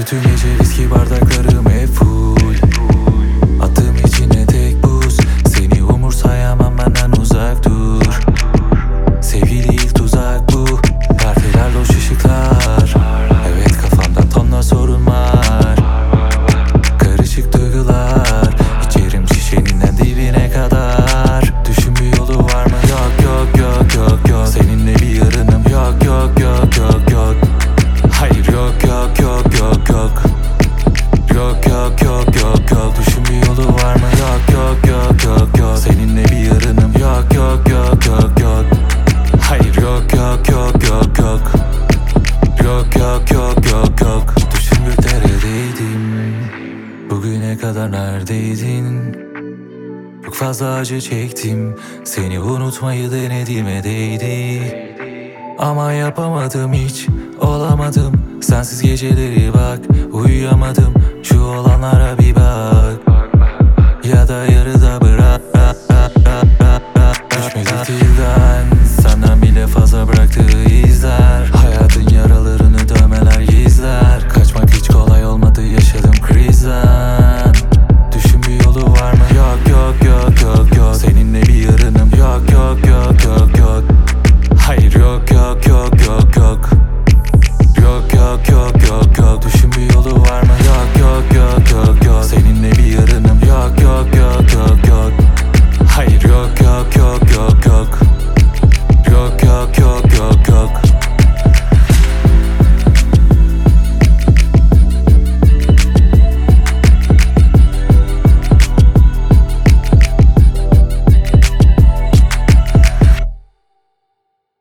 Bütün gece viski bardaklarım hep full. Attım içine tek buz. Seni umursayamam, benden uzak dur. Sevgi değil tuzak bu. Partiler loş ışıklar. Evet, kafamda tonla sorun var. Karışık duygular. İçerim şişenin en dibine kadar. Düşün bir yolu var mı? Yok yok yok yok yok. Seninle bir yarınım yok yok yok yok yok. Hayır yok yok yok yok yok. Yok yok yok yok yok. Düşün bir yolu var mı? Yok yok yok yok yok. Seninle bir yarınım yok yok yok yok yok. Hayır yok yok yok yok yok. Yok yok yok yok yok. Düşün bir neredeydim? Bugüne kadar neredeydin? Çok fazla acı çektim. Seni unutmayı denedim, değdi. Ama yapamadım hiç, olamadım. Sensiz geceleri bak, uyuyamadım. Şu olanlara bir bak. Ya da yarıda bırak.